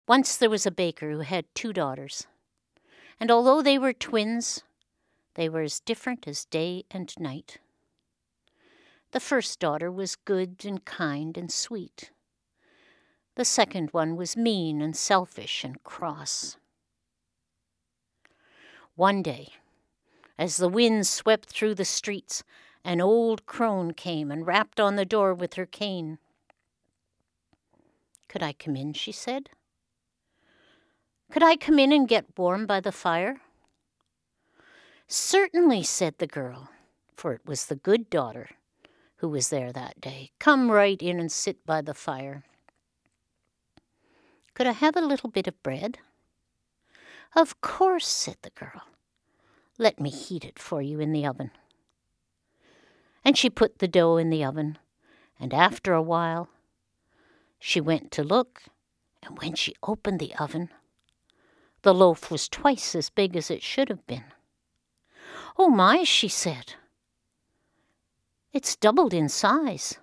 Once there was a baker who had 2 daughters, and although they were twins, they were as different as day and night. The first daughter was good and kind and sweet. The second one was mean and selfish and cross. One day, as the wind swept through the streets, an old crone came and rapped on the door with her cane. "Could I come in?" she said. "Could I come in and get warm by the fire?" "Certainly," said the girl, for it was the good daughter who was there that day. "Come right in and sit by the fire." "Could I have a little bit of bread?" "Of course," said the girl. "Let me heat it for you in the oven." And she put the dough in the oven, and after a while she went to look, and when she opened the oven, the loaf was twice as big as it should have been. "Oh my," she said, "it's doubled in size."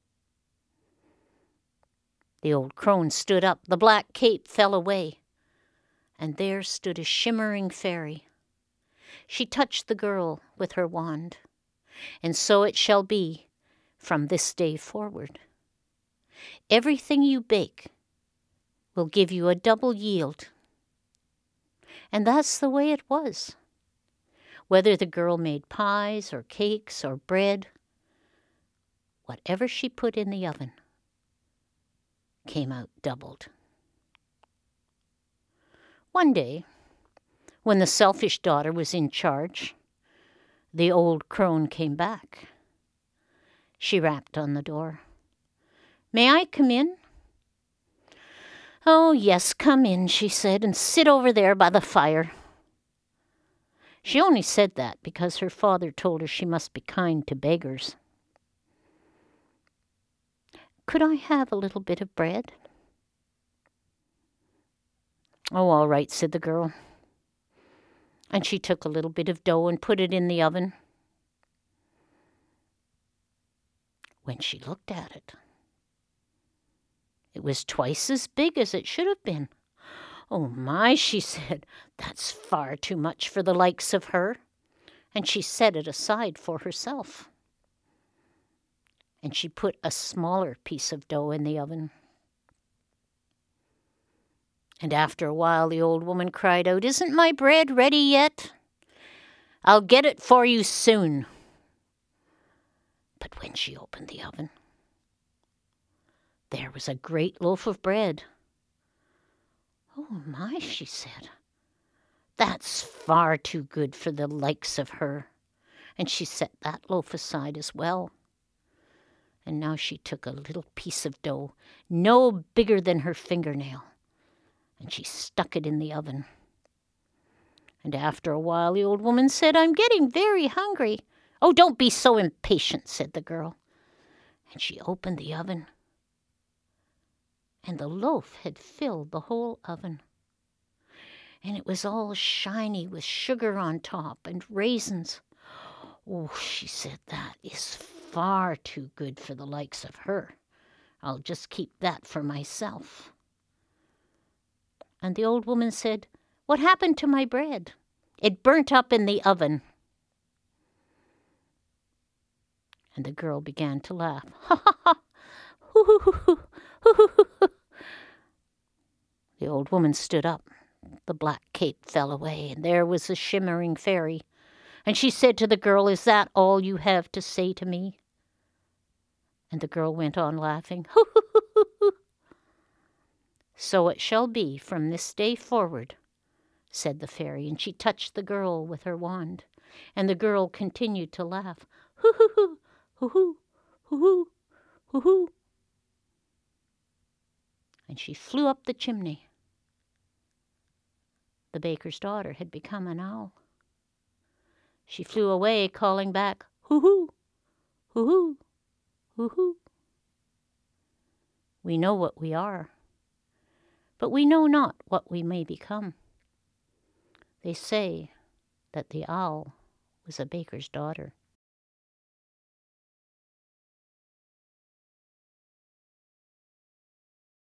The old crone stood up, the black cape fell away, and there stood a shimmering fairy. She touched the girl with her wand, and so it shall be from this day forward. Everything you bake will give you a double yield. And that's the way it was. Whether the girl made pies or cakes or bread, whatever she put in the oven came out doubled. One day, when the selfish daughter was in charge, the old crone came back. She rapped on the door. "May I come in?" "Oh, yes, come in," she said, "and sit over there by the fire." She only said that because her father told her she must be kind to beggars. "Could I have a little bit of bread?" "Oh, all right," said the girl. And she took a little bit of dough and put it in the oven. When she looked at it, it was twice as big as it should have been. "Oh my," she said, "that's far too much for the likes of her." And she set it aside for herself. And she put a smaller piece of dough in the oven. And after a while the old woman cried out, "Isn't my bread ready yet? I'll get it for you soon." But when she opened the oven, there was a great loaf of bread. "Oh my," she said, "that's far too good for the likes of her." And she set that loaf aside as well. And now she took a little piece of dough, no bigger than her fingernail, and she stuck it in the oven. And after a while the old woman said, "I'm getting very hungry." "Oh, don't be so impatient," said the girl. And she opened the oven, and the loaf had filled the whole oven. And it was all shiny with sugar on top and raisins. "Oh," she said, "that is far too good for the likes of her. I'll just keep that for myself." And the old woman said, "What happened to my bread?" "It burnt up in the oven." And the girl began to laugh. "Ha ha ha! Hoo hoo hoo hoo! Hoo hoo hoo hoo!" The old woman stood up. The black cape fell away, and there was the shimmering fairy. And she said to the girl, "Is that all you have to say to me?" And the girl went on laughing. "Hoo hoo hoo hoo hoo!" "So it shall be from this day forward," said the fairy, and she touched the girl with her wand. And the girl continued to laugh. "Hoo hoo hoo! Hoo hoo! Hoo hoo! Hoo hoo!" And she flew up the chimney. The baker's daughter had become an owl. She flew away, calling back, "Hoo hoo! Hoo hoo! Hoo hoo!" We know what we are, but we know not what we may become. They say that the owl was a baker's daughter.